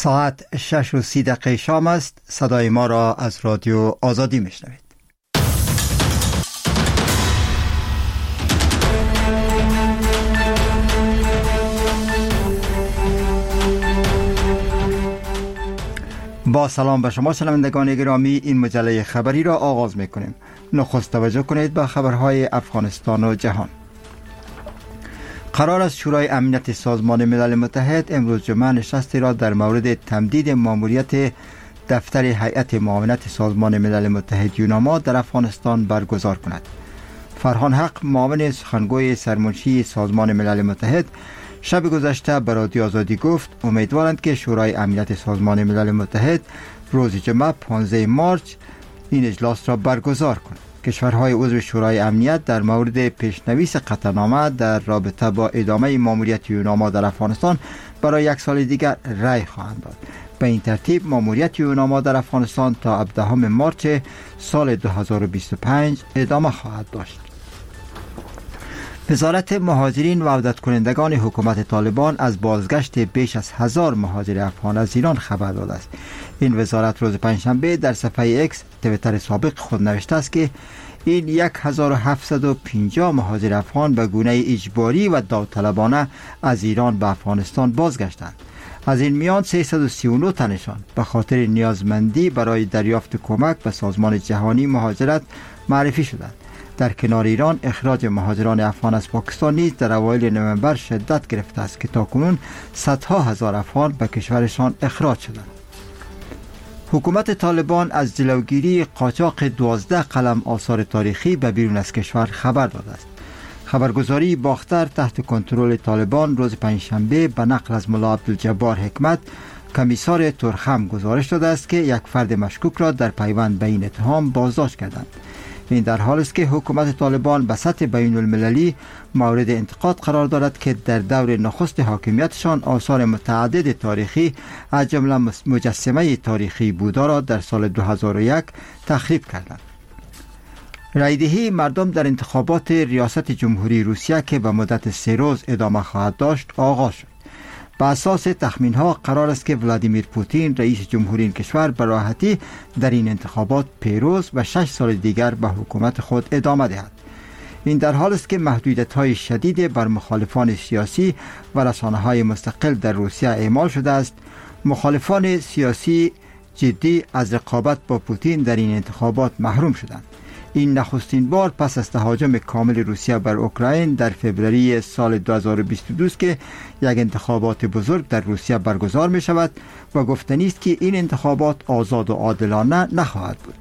ساعت 6:30 شام است. صدای ما را از رادیو آزادی میشنوید. با سلام به شما شنوندگان گرامی، این مجله خبری را آغاز میکنیم. نخست توجه کنید به خبرهای افغانستان و جهان. قرار است شورای امنیت سازمان ملل متحد امروز جمعه نشستی را در مورد تمدید ماموریت دفتر هیئت معاونت سازمان ملل متحد یوناما در افغانستان برگزار کند. فرهان حق، معاون سخنگوی سرمنشی سازمان ملل متحد، شب گذشته به رادیو آزادی گفت امیدوارند که شورای امنیت سازمان ملل متحد روز جمعه 15 مارچ این اجلاس را برگزار کند. کشورهای عضو شورای امنیت در مورد پیشنویس قطعنامه در رابطه با ادامه ماموریت یوناما در افغانستان برای 1 سال دیگر رأی خواهند داد. به این ترتیب ماموریت یوناما در افغانستان تا 17 مارچ سال 2025 ادامه خواهد داشت. وزارت مهاجرین و عودت کنندگان حکومت طالبان از بازگشت بیش از 1000 مهاجر افغان از ایران خبر داده است. این وزارت روز پنجشنبه در صفحه اکس توییتر سابق خود نوشته است که این 1750 مهاجر افغان به گونه اجباری و داوطلبانه از ایران به افغانستان بازگشتند. از این میان 339 تنشان به خاطر نیازمندی برای دریافت کمک به سازمان جهانی مهاجرت معرفی شدند. در کنار ایران اخراج مهاجران افغان از پاکستان نیز در اوایل نوامبر شدت گرفته است که تاکنون صدها هزار افغان به کشورشان اخراج شدند. حکومت طالبان از جلوگیری قاچاق 12 قلم آثار تاریخی به بیرون از کشور خبر داده است. خبرگزاری باختر تحت کنترل طالبان روز پنجشنبه به نقل از ملا عبدالجبار حکمت، کمیسار ترخم، گزارش داده است که یک فرد مشکوک را در پیوند به این اتهام بازداشت کردند. این در حالی است که حکومت طالبان به سطح بین المللی مورد انتقاد قرار دارد که در دور نخست حاکمیتشان آثار متعدد تاریخی از جمله مجسمه تاریخی بودا را در سال 2001 تخریب کردند. رایدهی مردم در انتخابات ریاست جمهوری روسیه که به مدت 3 روز ادامه خواهد داشت آغاز شد. به اساس تخمین‌ها قرار است که ولادیمیر پوتین رئیس جمهوری این کشور به راحتی در این انتخابات پیروز و 6 سال دیگر به حکومت خود ادامه دهد. این در حال است که محدودیت‌های شدید بر مخالفان سیاسی و رسانه‌های مستقل در روسیه اعمال شده است. مخالفان سیاسی جدی از رقابت با پوتین در این انتخابات محروم شدند. این نخستین بار پس از تهاجم کامل روسیه بر اوکراین در فوریه سال 2022 است که یک انتخابات بزرگ در روسیه برگزار می شود و گفتنی است که این انتخابات آزاد و عادلانه نخواهد بود.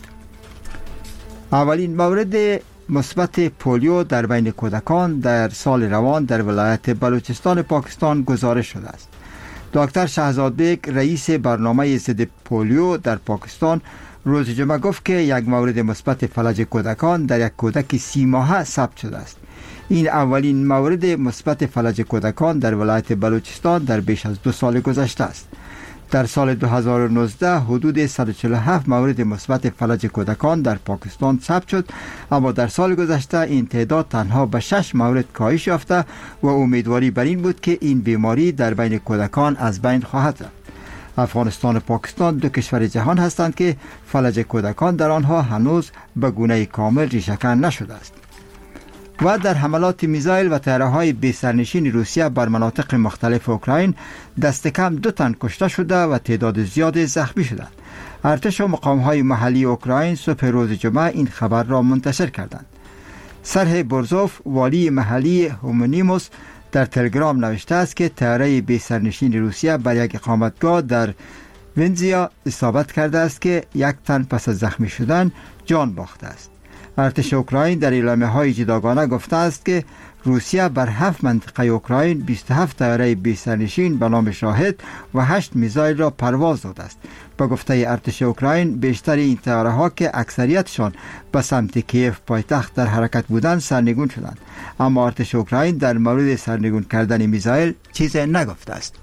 اولین مورد مثبت پولیو در بین کودکان در سال روان در ولایت بلوچستان پاکستان گزارش شده است. دکتر شهزاد بیگ، رئیس برنامه ضد پولیو در پاکستان، روز جمعه گفت که یک مورد مثبت فلج کودکان در یک کودک 30 ماهه ثبت شده است. این اولین مورد مثبت فلج کودکان در ولایت بلوچستان در بیش از 2 سال گذشته است. در سال 2019 حدود 147 مورد مثبت فلج کودکان در پاکستان ثبت شد، اما در سال گذشته این تعداد تنها به 6 مورد کاهش یافته و امیدواری بر این بود که این بیماری در بین کودکان از بین خواهد رفت. افغانستان و پاکستان 2 کشور جهان هستند که فلج کودکان در آنها هنوز به گونه کامل ریشه‌کن نشده است. و در حملات میزایل و طیاره‌های بی سرنشین روسیه بر مناطق مختلف اوکراین دست کم 2 تن کشته شده و تعداد زیاد زخمی شدند. ارتش و مقام‌های محلی اوکراین صبح روز جمعه این خبر را منتشر کردند. سرهی برزوف، والی محلی هومونیموس، در تلگرام نوشته است که طیاره بی سرنشین روسیه بر یک اقامتگاه در ونزیا اصابت کرده است که 1 تن پس از زخمی شدن جان باخته است. ارتش اوکراین در اعلامیه‌های جداگانه گفته است که روسیه بر 7 منطقه اوکراین 27 طیاره بی سرنشین به نام شاهد و 8 میزایل را پرواز داده است. با گفته ارتش اوکراین بیشتر این طیاره‌ها که اکثریتشان به سمت کیف پایتخت در حرکت بودند سرنگون شدند، اما ارتش اوکراین در مورد سرنگون کردن میزایل چیزی نگفته است.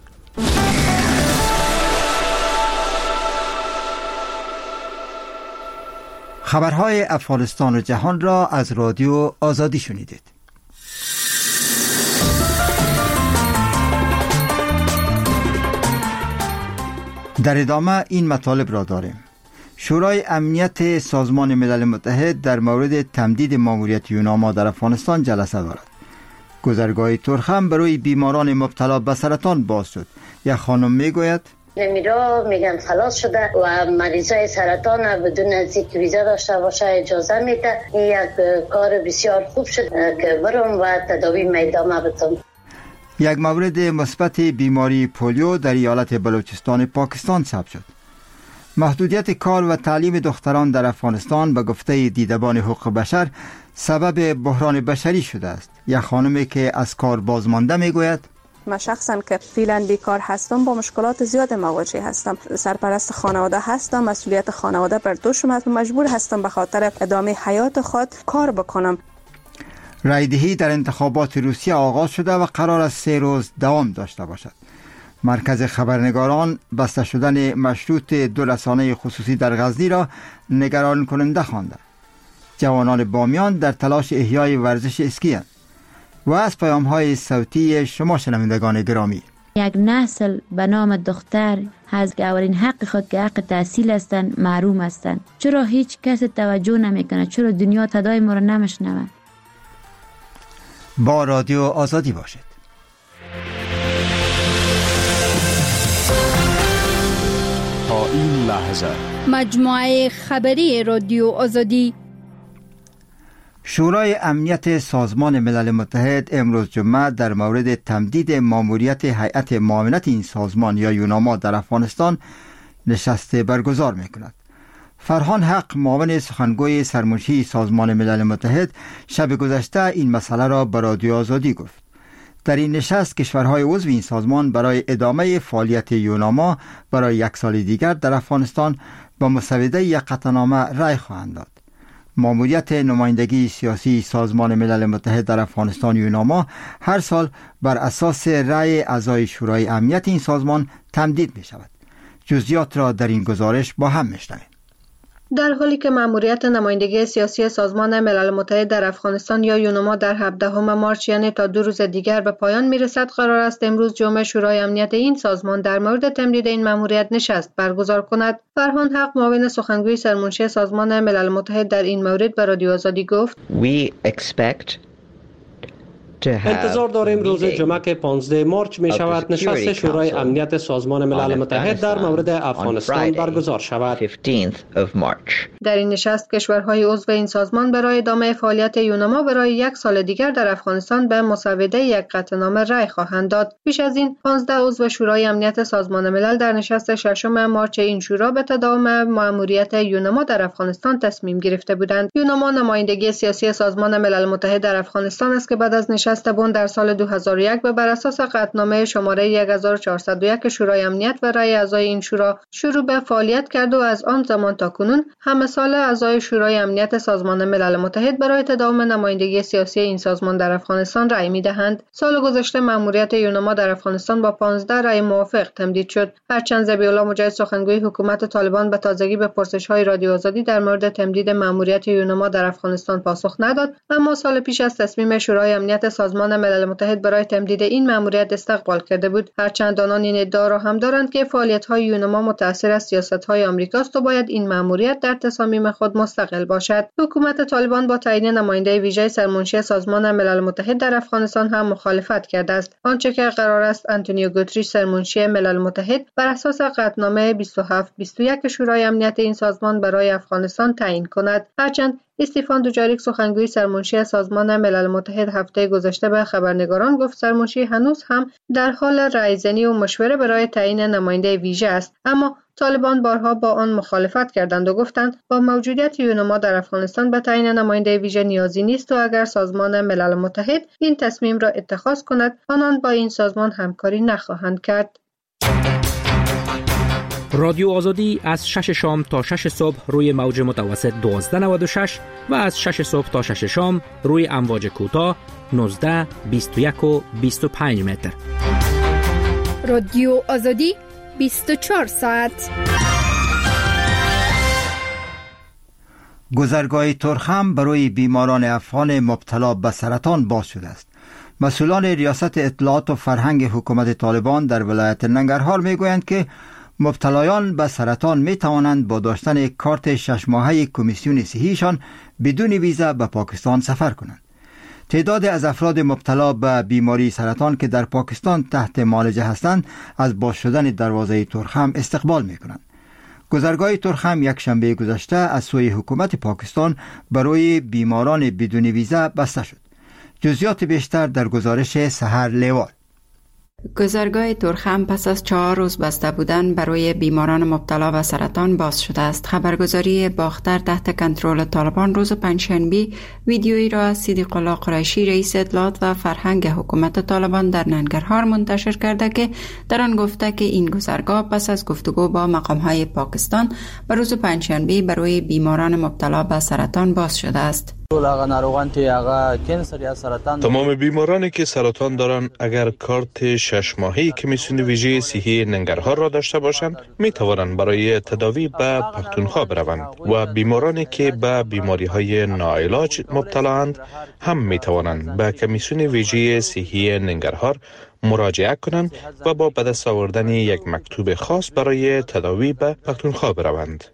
خبرهای افغانستان و جهان را از رادیو آزادی شنیدید. در ادامه این مطالب را داریم. شورای امنیت سازمان ملل متحد در مورد تمدید ماموریت یوناما در افغانستان جلسه دارد. گذرگاه ترخم برای بیماران مبتلا به سرطان باز شد. یک خانم میگوید میرا میگن خلاص شده و مریضای سرطان بدون از اینکه ویزا داشته باشه اجازه میده. این یک کار بسیار خوب شد که برم و تداوی ادامه بدم. یک مورد مثبت بیماری پولیو در ایالت بلوچستان پاکستان ثبت شد. محدودیت کار و تعلیم دختران در افغانستان به گفته دیدبان حقوق بشر سبب بحران بشری شده است. یک خانمی که از کار بازمانده میگوید من شخصا که فعلا بیکار هستم با مشکلات زیاد مواجه هستم. سرپرست خانواده هستم، مسئولیت خانواده بر دوش اومد و مجبور هستم به خاطر ادامه حیات خود کار بکنم. رایدهی در انتخابات روسیه آغاز شده و قرار است 3 روز دوام داشته باشد. مرکز خبرنگاران بسته شدن مشروط 2 رسانه خصوصی در غزنی را نگران کننده خوانده. جوانان بامیان در تلاش احیای ورزش اسکی اند. و از پیام‌های صوتی شما شنوندگان گرامی، یک نسل به نام دختر از اولین حق خود که حق تحصیل هستند محروم هستند. چرا هیچ کس توجه نمیکنه؟ چرا دنیا صدای ما را نمیشنوه؟ با رادیو آزادی باشید. تا این لحظه مجموعه خبری رادیو آزادی. شورای امنیت سازمان ملل متحد امروز جمعه در مورد تمدید ماموریت هیئت معاونت این سازمان یا یوناما در افغانستان نشست برگزار می‌کند. فرهان حق، معاون سخنگوی سرمنشی سازمان ملل متحد، شب گذشته این مسئله را به رادیو آزادی گفت. در این نشست کشورهای عضو این سازمان برای ادامه فعالیت یوناما برای 1 سال دیگر در افغانستان با مسوده یک قطعنامه رأی خواهند داد. ماموریت نمایندگی سیاسی سازمان ملل متحد در افغانستان یوناما هر سال بر اساس رأی اعضای شورای امنیت این سازمان تمدید می شود. جزئیات را در این گزارش با هم میشنویم. در حالی که ماموریت نمایندگی سیاسی سازمان ملل متحد در افغانستان یا یوناما در 17 مارس یعنی تا 2 روز دیگر به پایان میرسد، قرار است امروز جمعه شورای امنیت این سازمان در مورد تمدید این ماموریت نشست برگزار کند. فرهان حق، معاون سخنگوی سرمنشی سازمان ملل متحد، در این مورد به رادیو آزادی گفت انتظار داریم روز جمعه که 15 مارس می شود نشست شورای امنیت سازمان ملل متحد در مورد افغانستان برگزار شود. در این نشست کشورهای عضو این سازمان برای ادامه فعالیت یوناما برای 1 سال دیگر در افغانستان به مسوده یک قطعنامه رأی خواهند داد. پیش از این 15 عضو شورای امنیت سازمان ملل در نشست 6 مارس این شورا به تداوم مأموریت یوناما در افغانستان تصمیم گرفته بودند. یوناما نمایندگی سیاسی سازمان ملل متحد در افغانستان است که بعد از نشست بن در سال 2001 بر اساس قطعنامه شماره 1401 شورای امنیت و رأی اعضای این شورا شروع به فعالیت کرد و از آن زمان تا کنون همه سال اعضای شورای امنیت سازمان ملل متحد برای تداوم نمایندگی سیاسی این سازمان در افغانستان رأی می‌دهند. سال گذشته مأموریت یوناما در افغانستان با 15 رأی موافق تمدید شد. هرچند ذبیح‌الله مجاهد، سخنگوی حکومت طالبان، به تازگی به پرسش‌های رادیو آزادی در مورد تمدید مأموریت یوناما در افغانستان پاسخ نداد، اما سال پیش از تصمیم شورای امنیت سازمان ملل متحد برای تمدید این مأموریت استقبال کرده بود. هرچند آنان این ادعا را هم دارند که فعالیت‌های یوناما متأثر از سیاست‌های آمریکاست و باید این مأموریت در تصامیم خود مستقل باشد. حکومت طالبان با تعیین نماینده ویژه سرمنشی سازمان ملل متحد در افغانستان هم مخالفت کرده است. آنچه که قرار است آنتونیو گوتریش، سرمنشی ملل متحد، بر اساس قطعنامه 2721 شورای امنیت این سازمان برای افغانستان تعیین کند. هرچند استیفان دوجاریک، سخنگوی سرمنشی سازمان ملل متحد، هفته گذشته به خبرنگاران گفت سرمنشی هنوز هم در حال رایزنی و مشوره برای تعیین نماینده ویژه است، اما طالبان بارها با آن مخالفت کردند و گفتند با موجودیت یوناما در افغانستان به تعیین نماینده ویژه نیازی نیست و اگر سازمان ملل متحد این تصمیم را اتخاذ کند آنان با این سازمان همکاری نخواهند کرد. رادیو آزادی از 6 شام تا 6 صبح روی موج متوسط 1296 و از 6 صبح تا 6 شام روی امواج کوتاه 19، 21 و 25 متر. رادیو آزادی 24 ساعت. گذرگاه ترخم برای بیماران افغان مبتلا به سرطان باز شده است. مسئولان ریاست اطلاعات و فرهنگ حکومت طالبان در ولایت ننگرهار میگویند که مبتلایان به سرطان می توانند با داشتن کارت 6 ماهه کمیسیون صحیشان بدون ویزا به پاکستان سفر کنند. تعداد از افراد مبتلا به بیماری سرطان که در پاکستان تحت معالجه هستند از باز شدن دروازه ترخم استقبال می کنند. گذرگاه ترخم یک شنبه گذشته از سوی حکومت پاکستان برای بیماران بدون ویزا بسته شد. جزئیات بیشتر در گزارش سحر لیوال. گذرگاه ترخم پس از 4 روز بسته بودن برای بیماران مبتلا به سرطان باز شده است. خبرگزاری باختر تحت کنترل طالبان روز پنجشنبه ویدیویی را از صدیق الله قریشی رئیس اطلاعات و فرهنگ حکومت طالبان در ننگرهار منتشر کرده که در آن گفته که این گذرگاه پس از گفتگو با مقام‌های پاکستان به روز پنجشنبه برای بیماران مبتلا به سرطان باز شده است. تمام بیمارانی که سرطان دارند اگر کارت 6 ماهه کمیسیون ویژه صحی ننگرهار را داشته باشند می توانند برای تداوی به پختونخوا بروند و بیمارانی که به بیماری های ناعلاج مبتلااند هم می توانند به کمیسیون ویژه صحی ننگرهار مراجعه کنند و با به دست آوردن یک مکتوب خاص برای تداوی به پختونخوا بروند.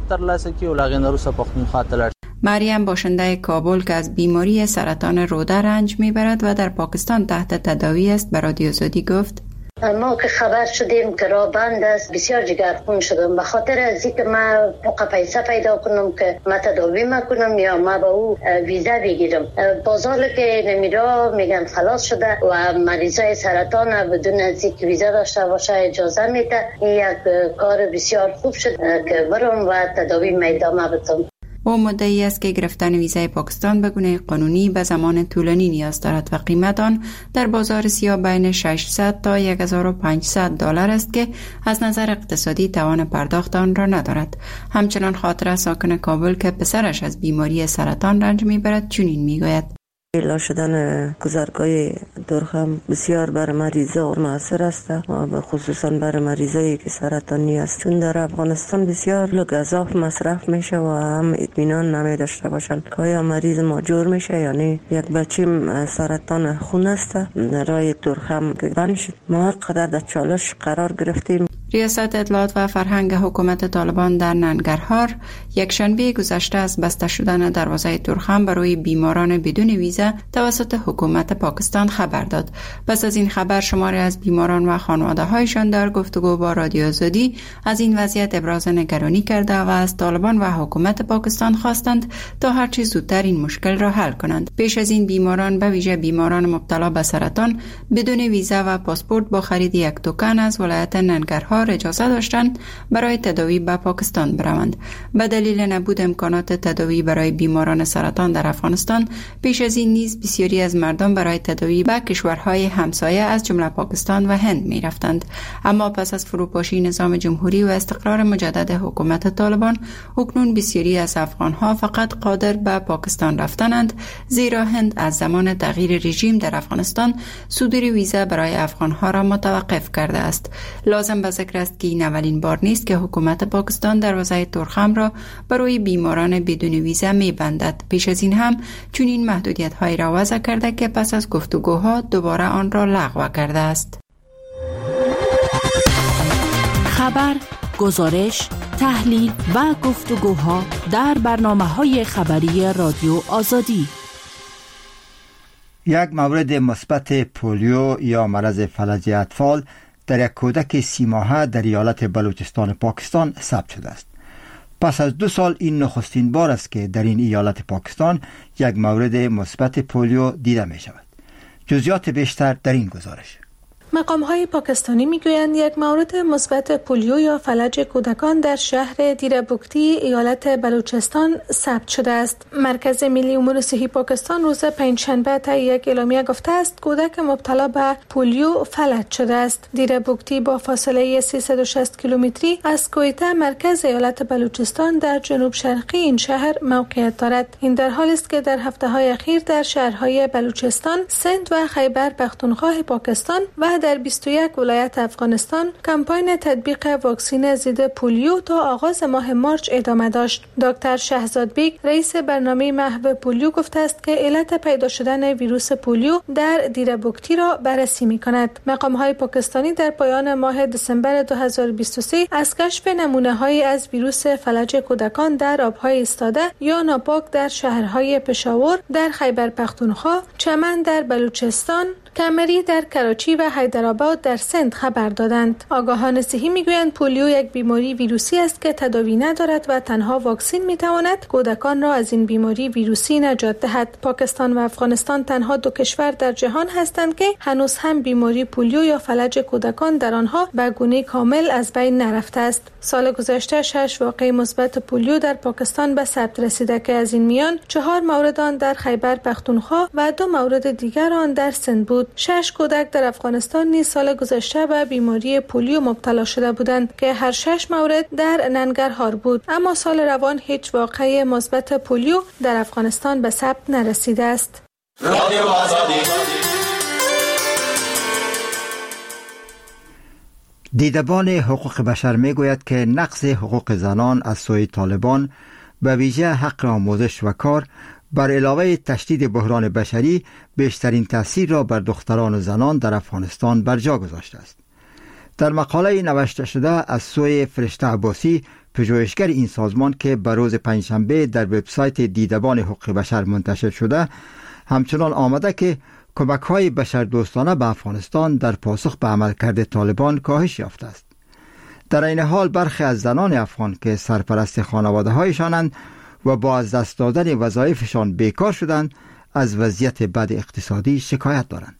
مریم باشنده کابل که از بیماری سرطان روده رنج میبرد و در پاکستان تحت تداوی است به رادیو آزادی گفت ما که خبر شدیم که راه بند است بسیار جگرخون شدم به خاطر از اینکه ما پیسه پیدا کنم که ما تداوی کنم یا ما با او ویزا بگیرم. بازار که نمیرا میگن خلاص شده و مریضای سرطان بدون از اینکه ویزا داشته باشه اجازه میده. این یک کار بسیار خوب شد که برم و تداوی ادامه بدم. او مدعی است که گرفتن ویزای پاکستان به گونه قانونی به زمان طولانی نیاز دارد و قیمت آن در بازار سیاه بین 600 تا 1500 دلار است که از نظر اقتصادی توان پرداخت آن را ندارد. همچنان خاطره ساکن کابل که پسرش از بیماری سرطان رنج میبرد چنین میگوید: اعلا شدن گذرگاه ترخم بسیار بر مریضا موثر است و خصوصا بر مریضایی که سرطانی است، چون در افغانستان بسیار گزاف مصرف میشه و هم اطمینان نمی داشته باشند که آیا مریض ماجور میشه یا نه. یک بچه سرطان خون است رای ترخم بند شد. ما قدر در چالش قرار گرفتیم. ریاست اطلاعات و فرهنگ حکومت طالبان در ننگرهار یک شنبه گذشته از بسته شدن دروازه ترخم برای بیماران بدون ویزا توسط حکومت پاکستان خبر داد. پس از این خبر شماری از بیماران و خانواده‌هایشان در گفتگو با رادیو آزادی از این وضعیت ابراز نگرانی کرده و از طالبان و حکومت پاکستان خواستند تا هر چه زودتر این مشکل را حل کنند. پیش از این بیماران به ویژه بیماران مبتلا به سرطان بدون ویزا و پاسپورت با خرید یک توکن از ولایت ننگرهار اجازه داشتند برای تداوی به پاکستان بروند. به دلیل نبود امکانات تداوی برای بیماران سرطان در افغانستان پیش از این نیز بسیاری از مردم برای تداوی به کشورهای همسایه از جمله پاکستان و هند می رفتند. اما پس از فروپاشی نظام جمهوری و استقرار مجدد حکومت طالبان اکنون بسیاری از افغانها فقط قادر به پاکستان رفتنند، زیرا هند از زمان تغییر رژیم در افغانستان صدور ویزا برای افغانها را متوقف کرده است. لازم به ذکر است که این اولین بار نیست که حکومت پاکستان دروازه ترخم را برای بیماران بدون ویزا می‌بندد. پیش از این هم چنین محدودیت‌هایی را وضع کرده که پس از گفتگوها دوباره آن را لغو کرده است. خبر، گزارش، تحلیل و گفتگوها در برنامه‌های خبری رادیو آزادی. یک مورد مثبت پولیو یا مرض فلج اطفال در یک کودک 30 ماهه در ایالت بلوچستان پاکستان ثبت شده است. پس از 2 سال این نخستین بار است که در این ایالت پاکستان یک مورد مثبت پولیو دیده می شود. جزئیات بیشتر در این گزارش. مقام‌های پاکستانی می‌گویند یک مورد مثبت پولیو یا فلج کودکان در شهر دیربکتی ایالت بلوچستان ثبت شده است. مرکز ملی امور صحی پاکستان روز پنجشنبه طی یک اعلامیه گفته است کودک مبتلا به پولیو فلج شده است. دیربکتی با فاصله 360 کیلومتری از کویته مرکز ایالت بلوچستان در جنوب شرقی این شهر موقعیت دارد. این در حالی است که در هفته‌های اخیر در شهرهای بلوچستان، سند و خیبر پختونخوا پاکستان و و در 21 ولایت افغانستان کمپاین تطبیق واکسن ضد پولیو تا آغاز ماه مارچ ادامه داشت. دکتر شهزاد بیگ رئیس برنامه محو پولیو گفته است که علت پیدا شدن ویروس پولیو در دیره‌بگتی را بررسی می‌کند. مقام‌های پاکستانی در پایان ماه دسامبر 2023 از کشف نمونه‌هایی از ویروس فلج کودکان در آب‌های ایستاده یا ناپاک در شهرهای پشاور در خیبر پختونخوا، چمن در بلوچستان، کمری در کراچی و حیدرآباد در سند خبر دادند. آگاهان صحی میگویند پولیو یک بیماری ویروسی است که تداوی ندارد و تنها واکسن میتواند کودکان را از این بیماری ویروسی نجات دهد. پاکستان و افغانستان تنها دو کشور در جهان هستند که هنوز هم بیماری پولیو یا فلج کودکان در آنها به گونه کامل از بین نرفته است. سال گذشته 6 واقعه مثبت پولیو در پاکستان به ثبت رسیده که از این میان 4 مورد آن در خیبر پختونخوا و 2 مورد دیگر آن در سند بود. 6 کودک در افغانستان نیز سال گذشته به بیماری پولیو مبتلا شده بودند که هر 6 مورد در ننگرهار بود، اما سال روان هیچ واقعه مثبت پولیو در افغانستان به ثبت نرسیده است. دیدبان حقوق بشر میگوید که نقض حقوق زنان از سوی طالبان به ویژه حق آموزش و کار بر علاوه تشدید بحران بشری بیشترین تاثیر را بر دختران و زنان در افغانستان بر جا گذاشته است. در مقاله نوشته شده از سوی فرشته عباسی، پژوهشگر این سازمان که به روز پنجشنبه در وبسایت دیدبان حقوق بشر منتشر شده، همچنان آمده که کمک‌های بشردوستانه به افغانستان در پاسخ به عملکرد طالبان کاهش یافته است. در این حال برخی از زنان افغان که سرپرست خانواده‌هایشانند و با از دست دادن وظایفشان بیکار شدند، از وضعیت بد اقتصادی شکایت دارند.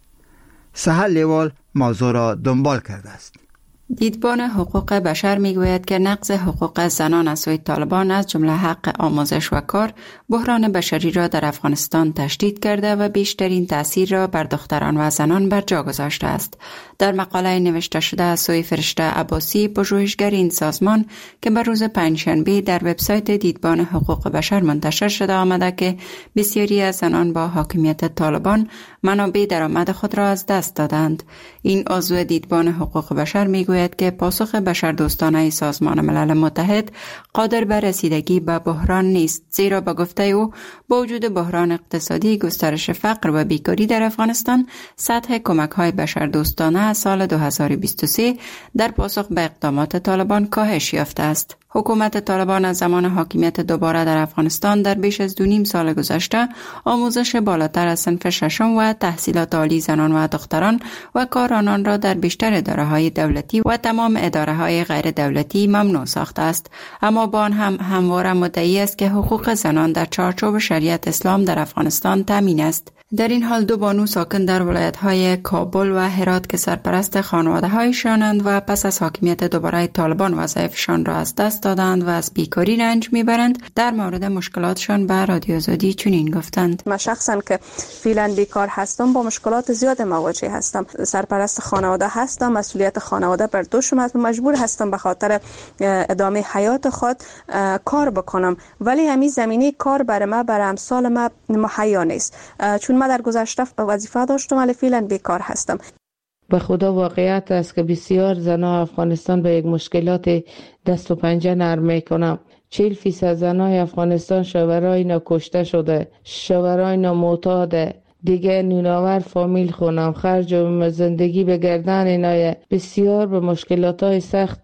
سهل لیوال موضوع را دنبال کرده است. دیدبان حقوق بشر میگوید که نقض حقوق زنان از سوی طالبان از جمله حق آموزش و کار بحران بشری را در افغانستان تشدید کرده و بیشترین تأثیر را بر دختران و زنان بر جا گذاشته است. در مقاله نوشته شده از سوی فرشته عباسی، پژوهشگر این سازمان که بر روز پنجشنبه در وبسایت دیدبان حقوق بشر منتشر شده آمده که بسیاری از زنان با حاکمیت طالبان منابع درآمد خود را از دست دادند. این عضو دیدبان حقوق بشر میگوید که پاسخ بشردوستانه سازمان ملل متحد قادر بر رسیدگی به بحران نیست، زیرا به گفته او با وجود بحران اقتصادی، گسترش فقر و بیکاری در افغانستان، سطح کمک‌های بشردوستانه از سال 2023 در پاسخ به اقدامات طالبان کاهش یافته است. حکومت طالبان از زمان حاکمیت دوباره در افغانستان در بیش از 2.5 سال گذشته آموزش بالاتر از صنف ششم و تحصیلات عالی زنان و دختران و کارانان را در بیشتر اداره‌های دولتی و تمام اداره‌های غیر دولتی ممنوع ساخته است، اما با آن هم همواره مدعی است که حقوق زنان در چارچوب شریعت اسلام در افغانستان تامین است. در این حال 2 بانو ساکن در ولایت‌های کابل و هرات که سرپرست خانواده‌هایشانند و پس از حاکمیت دوباره طالبان وظایفشان را از دست دادند و از بیکاری رنج میبرند، در مورد مشکلاتشان به رادیو آزادی چنین گفتند: من شخصا که فعلا بیکار هستم با مشکلات زیاد مواجه هستم. سرپرست خانواده هستم، مسئولیت خانواده بر دوشم هست، مجبور هستم به خاطر ادامه حیات خود کار بکنم، ولی همین زمینه کار برای ما، برای امثال ما مهیا نیست، چون من در گذشته وظیفه داشتم ولی فعلا بیکار هستم. به خدا واقعیت است که بسیار زنان افغانستان به یک مشکلات دست و پنجه نرم میکنم. 40% زنای افغانستان شوهرای اینا کشته شده، شوهرای اینا معتاده، دیگه نوناور فامیل خونم، خرج و زندگی به گردن اینا، بسیار به مشکلات های سخت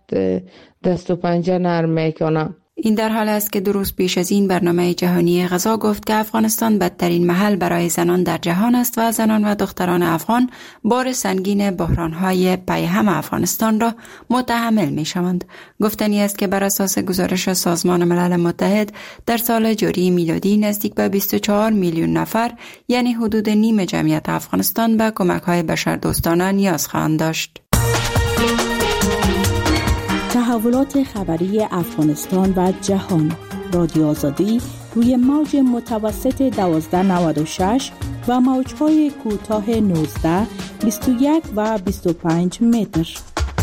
دست و پنجه نرم میکنم. این در حال است که 2 روز پیش از این برنامه جهانی غذا گفت که افغانستان بدترین محل برای زنان در جهان است و زنان و دختران افغان بار سنگین بحران‌های پیهم افغانستان را متحمل می‌شوند. گفتنی است که بر اساس گزارش سازمان ملل متحد در سال جاری میلادی نزدیک به 24 میلیون نفر، یعنی حدود نیم جمعیت افغانستان، به کمک‌های بشردوستانه نیاز خواهند داشت. تحولات خبری افغانستان و جهان، رادیو آزادی روی موج متوسط 1296 و موج‌های کوتاه 19، 21 و 25 متر.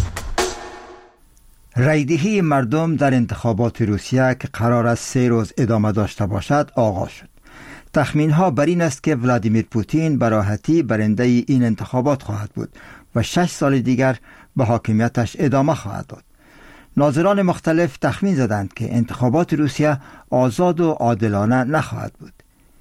رایدهی مردم در انتخابات روسیه که قرار است 3 روز ادامه داشته باشد آغاز شد. تخمین ها بر این است که ولادیمیر پوتین به راحتی برنده این انتخابات خواهد بود و 6 سال دیگر به حاکمیتش ادامه خواهد داد. ناظران مختلف تخمین زدند که انتخابات روسیه آزاد و عادلانه نخواهد بود.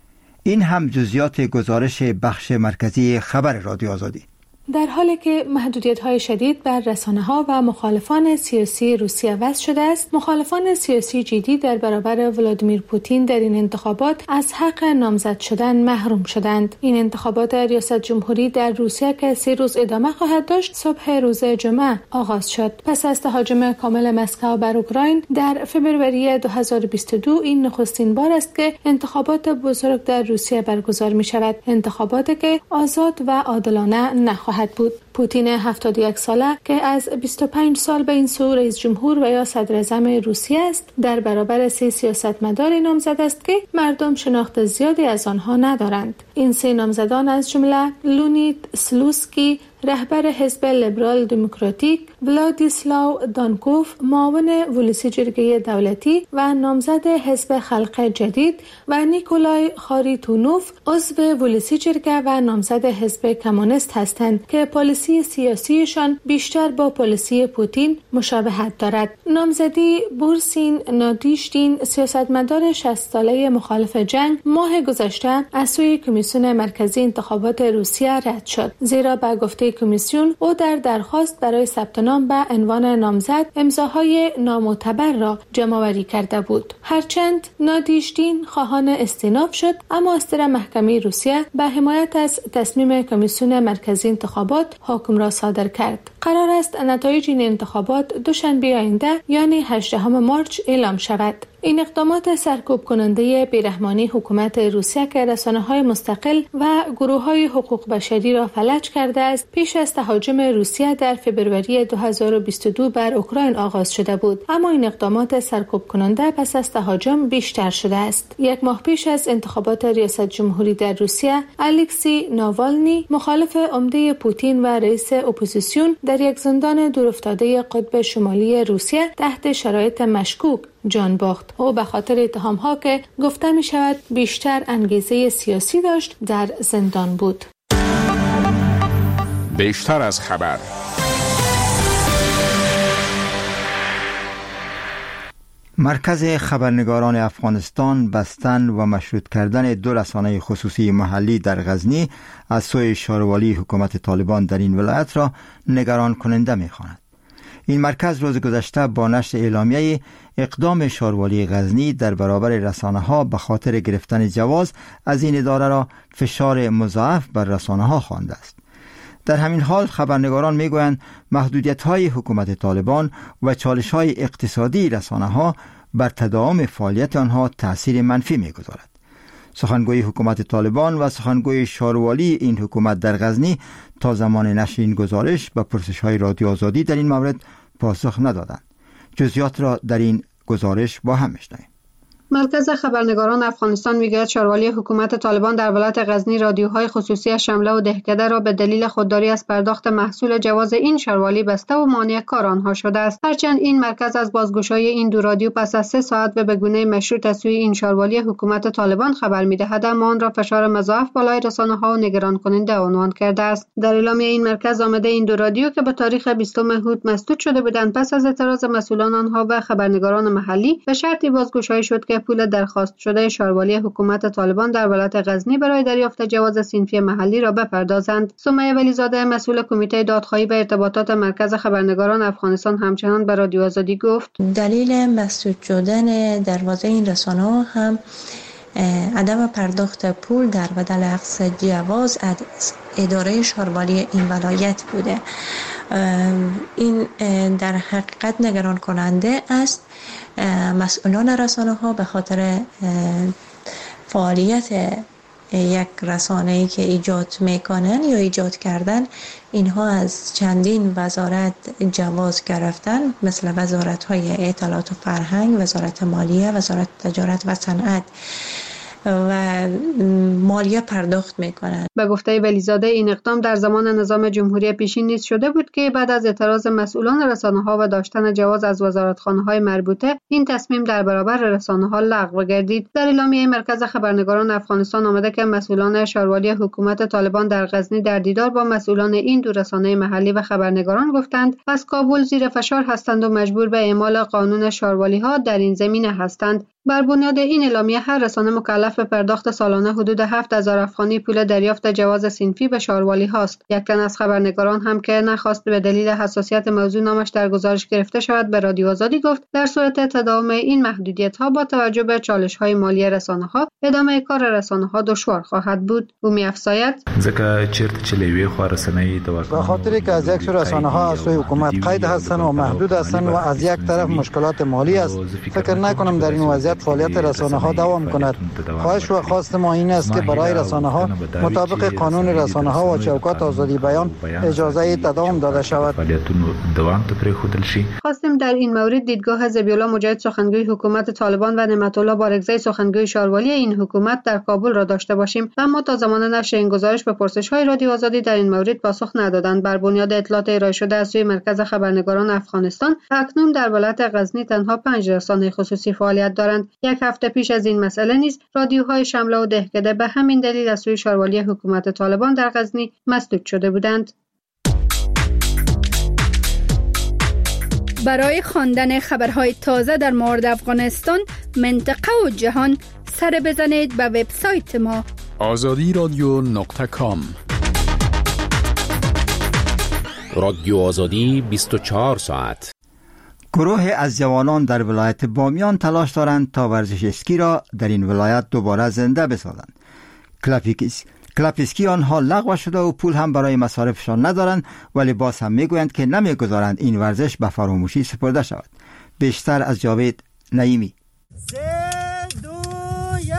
این هم جزئیات گزارش بخش مرکزی خبر رادیو آزادی. در حالی که محدودیت‌های شدید بر رسانه‌ها و مخالفان سیاسی روسیه وضع شده است، مخالفان سیاسی جدی در برابر ولادیمیر پوتین در این انتخابات از حق نامزد شدن محروم شدند. این انتخابات ریاست جمهوری در روسیه که 3 روز ادامه خواهد داشت، صبح روز جمعه آغاز شد. پس از تهاجم کامل مسکو بر اوکراین در فوریه 2022 این نخستین بار است که انتخابات بزرگ در روسیه برگزار می‌شود. انتخاباتی که آزاد و عادلانه نخواهد بود. پوتین 71 ساله که از 25 سال به این سو رئیس جمهور و یا صدر اعظم روسیه است، در برابر 3 سیاستمدار نامزد است که مردم شناخت زیادی از آنها ندارند. این 3 نامزدان از جمله لونید سلوسکی، رهبر حزب لیبرال دموکراتیک، ولادیسلاو دانکوف، معاون ولسی جرگه دولتی و نامزد حزب خلق جدید، و نیکولای خاریتونوف، عضو ولسی جرگه و نامزد حزب کمونیست هستند که پالیسی سیاسیشان بیشتر با پالیسی پوتین مشابهت دارد. نامزدی بورسین نادیشتین، سیاستمدار 60 ساله مخالف جنگ، ماه گذشته از سوی کمیسیون مرکزی انتخابات روسیه رد شد، زیرا به گفته کمیسیون او در درخواست برای ثبت نام به عنوان نامزد امضاهای نامعتبر را جمع‌آوری کرده بود. هرچند نادیشتین خواهان استئناف شد، اما استر محکمه روسیه به حمایت از تصمیم کمیسیون مرکزی انتخابات حکم را صادر کرد. قرار است نتایج این انتخابات دوشنبه آینده یعنی 18 مارس اعلام شود. این اقدامات سرکوب کننده بیرحمانه حکومت روسیه که رسانه‌های مستقل و گروه‌های حقوق بشری را فلج کرده است، پیش از تهاجم روسیه در فوریه 2022 بر اوکراین آغاز شده بود، اما این اقدامات سرکوب کننده پس از تهاجم بیشتر شده است. 1 ماه پیش از انتخابات ریاست جمهوری در روسیه، الکسی ناوالنی، مخالف عمده پوتین و رئیس اپوزیسیون، در یک زندان دورافتاده قطب شمالی روسیه تحت شرایط مشکوک جان باخت. او به خاطر اتهام‌ها که گفته می شود بیشتر انگیزه سیاسی داشت در زندان بود. بیشتر از خبر. مرکز خبرنگاران افغانستان بستن و مشروط کردن 2 رسانه خصوصی محلی در غزنی از سوی شاروالی حکومت طالبان در این ولایت را نگران کننده می خواند. این مرکز روز گذشته با نشر اعلامیه اقدام شاروالی غزنی در برابر رسانه‌ها به خاطر گرفتن جواز از این اداره را فشار مضاعف بر رسانه‌ها خوانده است. در همین حال خبرنگاران میگویند محدودیت‌های حکومت طالبان و چالش‌های اقتصادی رسانه‌ها بر تداوم فعالیت آنها تأثیر منفی می‌گذارد. سخنگوی حکومت طالبان و سخنگوی شاروالی این حکومت در غزنی تا زمان نشر این گزارش به پرسش‌های رادیو آزادی در این مورد پاسخ ندادند. جزئیات را در این گزارش با هم می‌شنویم. مرکز خبرنگاران افغانستان میگوید شاروالی حکومت طالبان در ولایت غزنی رادیوهای خصوصی شمله و دهکده را به دلیل خودداری از پرداخت محصول جواز این شاروالی بسته و مانع کار آنها شده است. هرچند این مرکز از بازگشایی این 2 رادیو پس از 3 ساعت و به گونه مشروط از سوی این شاروالی حکومت طالبان خبر می‌دهد، اما آن را فشار مضاعف بالای رسانه‌ها و نگران کننده عنوان کرده است. در اعلامیه این مرکز آمده این 2 رادیو که به تاریخ 20 مهر مسدود شده بودند پس از اعتراض مسئولان آنها و خبرنگاران محلی به شرطی بازگشایی شد که پول درخواست شده شاروالی حکومت طالبان در ولایت غزنی برای دریافت جواز صنفی محلی را بپردازند. سمیه ولیزاده، مسئول کمیته دادخواهی و ارتباطات مرکز خبرنگاران افغانستان، همچنان به رادیو آزادی گفت دلیل مسدود شدن دروازه این رسانه‌ها هم عدم پرداخت پول در بدل اخذ جواز از اداره شاروالی این ولایت بوده. این در حقیقت نگران کننده است. مسئولان رسانه‌ها به خاطر فعالیت یک رسانه‌ای که ایجاد میکنن یا ایجاد کردن، اینها از چندین وزارت جواز گرفتن، مثل وزارت‌های اطلاعات و فرهنگ، وزارت مالیه، وزارت تجارت و صنعت. و مالیه پرداخت میکنند. به گفته ولیزاده این اقدام در زمان نظام جمهوری پیشین نیز شده بود که بعد از اعتراض مسئولان رسانه‌ها و داشتن جواز از وزارتخانه‌های مربوطه این تصمیم در برابر رسانه‌ها لغو گردید. در اعلامیه مرکز خبرنگاران افغانستان آمده که مسئولان شاروالی حکومت طالبان در غزنی در دیدار با مسئولان این دو رسانه محلی و خبرنگاران گفتند از کابل زیر فشار هستند و مجبور به اعمال قانون شاروالی‌ها در این زمینه هستند. بر بنیاد این اعلامیه هر رسانه مکلف به پرداخت سالانه حدود 7000 افغانی پول دریافت جواز صنفی به شاروالی هاست. یک تن از خبرنگاران هم که نخواست به دلیل حساسیت موضوع نامش در گزارش گرفته شود به رادیو آزادی گفت در صورت تداوم این محدودیت ها با توجه به چالش های مالی رسانه ها ادامه کار رسانه ها دشوار خواهد بود. او می‌افزاید به خاطر که از یک سو رسانه ها از سوی حکومت قید هستند و محدود هستند و از یک طرف مشکلات مالی است، فکر نکنم در این وضعیت فعالیت رسانه ها دوام کند. خواهش و خواست ما این است که برای رسانه ها مطابق قانون رسانه ها و چوکات آزادی بیان اجازه تداوم داده شود. خواستیم در این مورد دیدگاه ذبیح‌الله مجاهد سخنگوی حکومت طالبان و نعمت الله بارگزی سخنگوی شاروالی این حکومت در کابل را داشته باشیم، اما تا زمان نشر این گزارش به پرسش‌های رادیو آزادی در این مورد پاسخ ندادند. بر بنیاد اطلاعات ارائه شده از سوی مرکز خبرنگاران افغانستان اکنون در ولایت غزنی تنها 5 رسانه خصوصی فعالیت دارند. یک هفته پیش از این مسئله نیز رادیوهای شمله و دهکده به همین دلیل از سوی شاروالی حکومت طالبان در غزنی مسدود شده بودند. برای خواندن خبرهای تازه در مورد افغانستان، منطقه و جهان سر بزنید به وبسایت ما azadiradyo.com. رادیو آزادی 24 ساعت. گروه از جوانان در ولایت بامیان تلاش دارند تا ورزش اسکی را در این ولایت دوباره زنده بسازند. کلاب اسکی آنها لغو شده و پول هم برای مصارفشان ندارند، ولی باز هم میگویند که نمیگذارند این ورزش به فراموشی سپرده شود. بیشتر از جاوید نعیمی. 3 2 1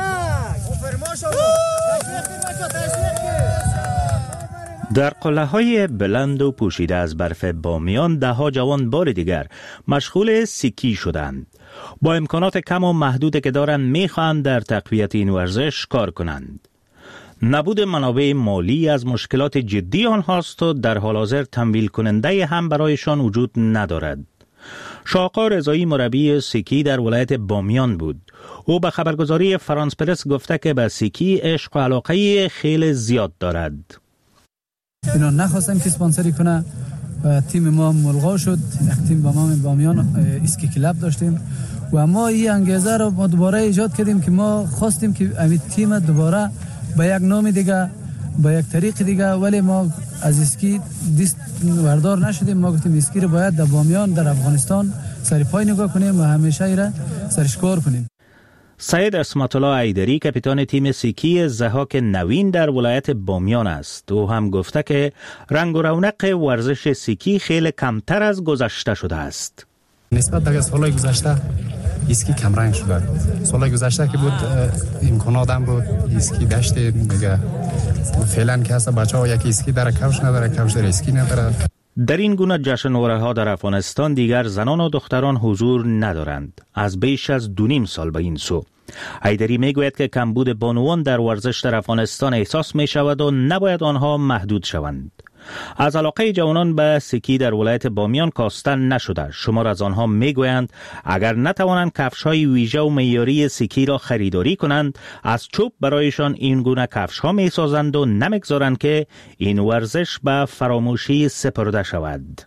در قلعه‌های بلند و پوشیده از برف بامیان ده‌ها جوان بار دیگر مشغول سکی شدند. با امکانات کم و محدود که دارند می‌خواهند در تقویت این ورزش کار کنند. نبود منابع مالی از مشکلات جدی آنهاست و در حال حاضر تمویل کننده هم برایشان وجود ندارد. شاقا رضایی مربی سکی در ولایت بامیان بود. او به خبرگزاری فرانس پرس گفته که به سکی عشق و علاقه خیلی زیاد دارد. اینا نخواستم که اسپانسری کنه و تیم ما ملغا شد. یک تیم با ما بامیان اسکی کلاب داشتیم و ما این انگیزه رو ما دوباره ایجاد کردیم که ما خواستیم که این تیم دوباره با یک نام دیگه با یک طریق دیگه، ولی ما از اسکی دست وردار نشدیم. ما گفتیم اسکی رو باید در بامیان در افغانستان سر پای نگاه کنیم و همیشه ایره سرش کار کنیم. سید اسمت الله ایدری کاپیتان تیم سکی ضحاک نوین در ولایت بامیان است. او هم گفته که رنگ و رونق ورزش سکی خیلی کمتر از گذشته شده است. نسبت به سالهای گذشته اسکی کم رنگ شده. سالهای گذشته که بود امکانات هم بود اسکی داشته دیگه. فعلا که هست بچه‌ها یکی اسکی داره کفش نداره، کفش داره اسکی نداره. در این گونه جشنواره‌ها در افغانستان دیگر زنان و دختران حضور ندارند. از بیش از 2.5 سال به این سو. ایدری میگوید که کمبود بانوان در ورزش در افغانستان احساس می شود و نباید آنها محدود شوند. از علاقه جوانان به سکی در ولایت بامیان کاسته نشده. شمار از آنها میگویند اگر نتوانند کفش‌های ویژه و معیاری سکی را خریداری کنند، از چوب برایشان این گونه کفش‌ها می‌سازند و نمی‌گذارند که این ورزش به فراموشی سپرده شود.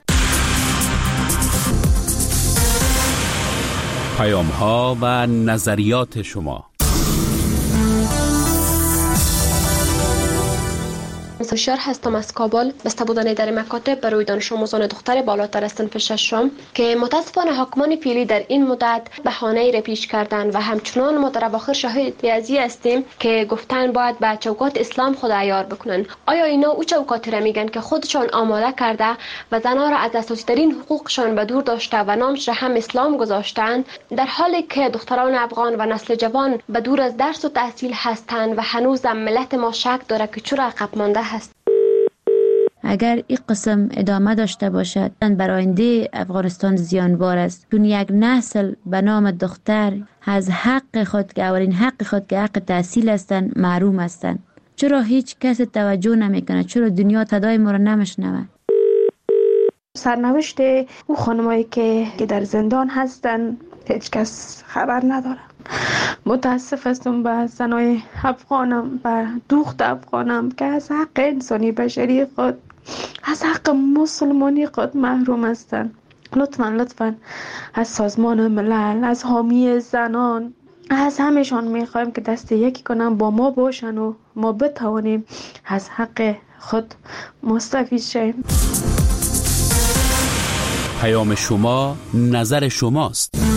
پیام‌ها و نظریات شما. هوشیار هستم از کابل. بسته بودن در مکاتب برای دانش آموزان دختر بالاتر از صنف ششم که متاسفانه حاکمان فعلی در این مدت بهانه‌ای را پیش کردن و همچنان ما در اواخر شاهد ازی هستیم که گفتن باید به چوکات اسلام خود عیار بکنن. آیا اینا او چوکاتی را میگن که خودشان آماده کرده و زنها را از اساسی ترین حقوقشان به دور داشته و نامش را هم اسلام گذاشتند، در حالی که دختران افغان و نسل جوان به دور از درس و تحصیل هستند و هنوز ملت ما شک داره که چرا عقب مانده هست. اگر این قسم ادامه داشته باشد برای آینده افغانستان زیانبار است، چون یک نسل به نام دختر از حق خود که اولین حق خود که حق تحصیل هستند محروم هستند. چرا هیچ کس توجه نمیکنه؟ چرا دنیا صدای ما را نمیشنوه؟ سرنوشت او خانمایی که در زندان هستن هیچ کس خبر نداره. متاسف هستم به زنای افغانم، به دوخت افغانم که از حق انسانی بشری خود، از حق مسلمانی خود محروم هستند. لطفاً از سازمان ملل، از حامی زنان، از همشان میخوایم که دست یکی کنن با ما باشن و ما بتوانیم از حق خود مستفید شیم. پیام شما، نظر شماست.